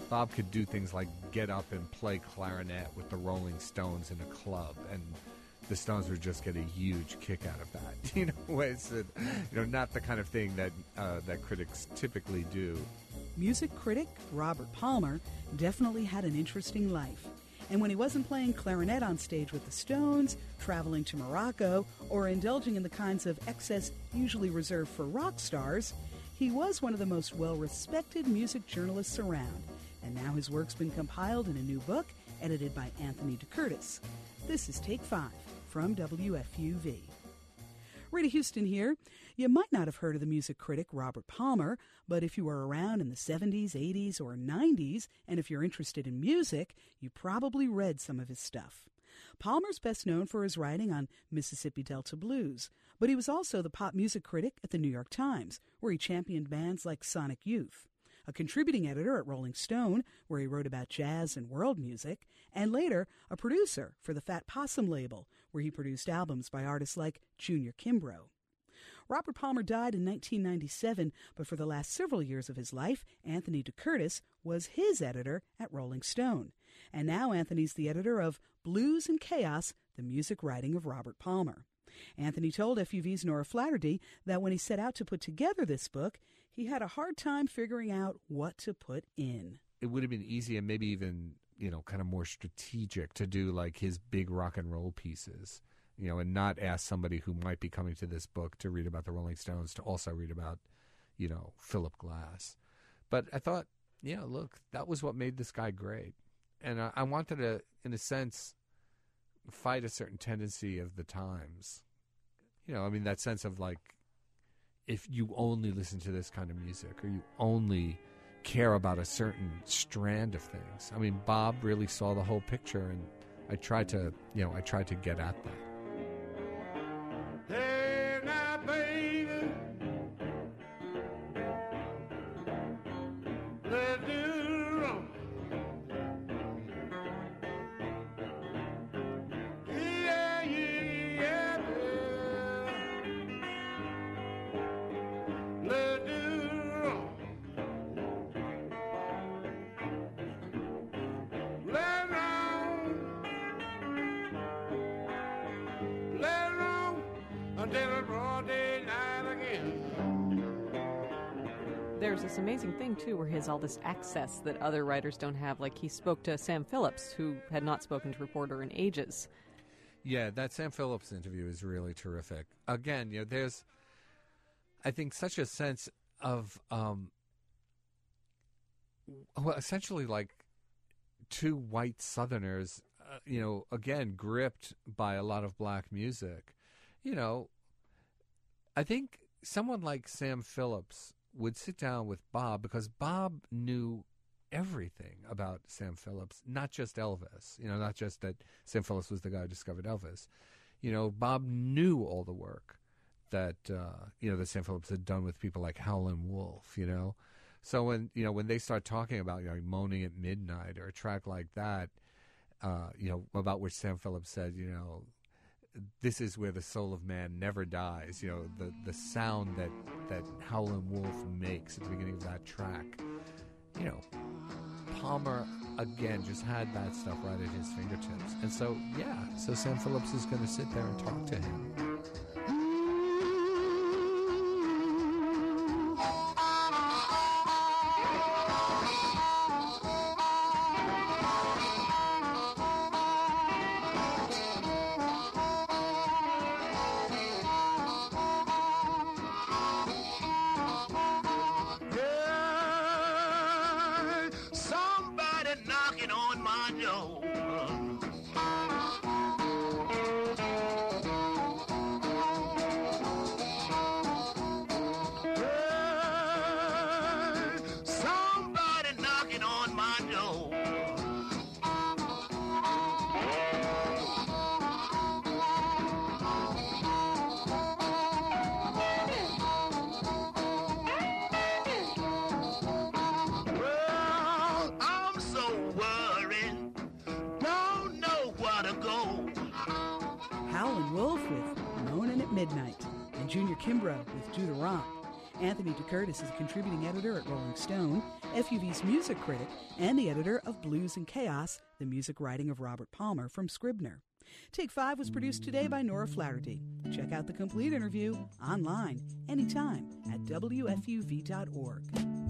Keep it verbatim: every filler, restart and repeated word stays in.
Bob could do things like get up and play clarinet with the Rolling Stones in a club, and the Stones would just get a huge kick out of that. You know, ways that, you know, not the kind of thing that uh, that critics typically do. Music critic Robert Palmer definitely had an interesting life. And when he wasn't playing clarinet on stage with the Stones, traveling to Morocco, or indulging in the kinds of excess usually reserved for rock stars, he was one of the most well-respected music journalists around. And now his work's been compiled in a new book, edited by Anthony DeCurtis. This is Take Five from W F U V. Rita Houston here. You might not have heard of the music critic Robert Palmer, but if you were around in the seventies, eighties, or nineties, and if you're interested in music, you probably read some of his stuff. Palmer's best known for his writing on Mississippi Delta blues, but he was also the pop music critic at the New York Times, where he championed bands like Sonic Youth, a contributing editor at Rolling Stone, where he wrote about jazz and world music, and later a producer for the Fat Possum label, where he produced albums by artists like Junior Kimbrough. Robert Palmer died in nineteen ninety-seven, but for the last several years of his life, Anthony DeCurtis was his editor at Rolling Stone. And now Anthony's the editor of Blues and Chaos, the music writing of Robert Palmer. Anthony told F U V's Nora Flaherty that when he set out to put together this book, he had a hard time figuring out what to put in. It would have been easy and maybe even, you know, kind of more strategic to do like his big rock and roll pieces, you know, and not ask somebody who might be coming to this book to read about the Rolling Stones to also read about, you know, Philip Glass. But I thought, yeah, look, that was what made this guy great. And I, I wanted to, in a sense, fight a certain tendency of the times. You know, I mean, that sense of like, if you only listen to this kind of music or you only care about a certain strand of things. I mean, Bob really saw the whole picture, and I tried to, you know, I tried to get at that. Hey, now, baby, let's do wrong. Yeah, yeah, yeah, let's do wrong. Let wrong. Let wrong until the broad daylight again. There's this amazing thing, too, where he has all this access that other writers don't have. Like, he spoke to Sam Phillips, who had not spoken to a reporter in ages. Yeah, that Sam Phillips interview is really terrific. Again, you know, there's, I think, such a sense of, um, well, essentially like two white Southerners, uh, you know, again, gripped by a lot of black music. You know, I think someone like Sam Phillips would sit down with Bob because Bob knew everything about Sam Phillips, not just Elvis, you know, not just that Sam Phillips was the guy who discovered Elvis. You know, Bob knew all the work that, uh, you know, that Sam Phillips had done with people like Howlin' Wolf, you know. So when, you know, when they start talking about, you know, Moaning at Midnight or a track like that, uh, you know, about which Sam Phillips said, you know, this is where the soul of man never dies. You know, the, the sound that, that Howlin' Wolf makes at the beginning of that track. You know, Palmer, again, just had that stuff right at his fingertips. And so, yeah, so Sam Phillips is going to sit there and talk to him. Howlin' Wolf with Moanin' at Midnight, and Junior Kimbrough with Deuteron. Anthony DeCurtis is a contributing editor at Rolling Stone, F U V's music critic, and the editor of Blues and Chaos, the music writing of Robert Palmer from Scribner. Take Five was produced today by Nora Flaherty. Check out the complete interview online anytime at W F U V dot org.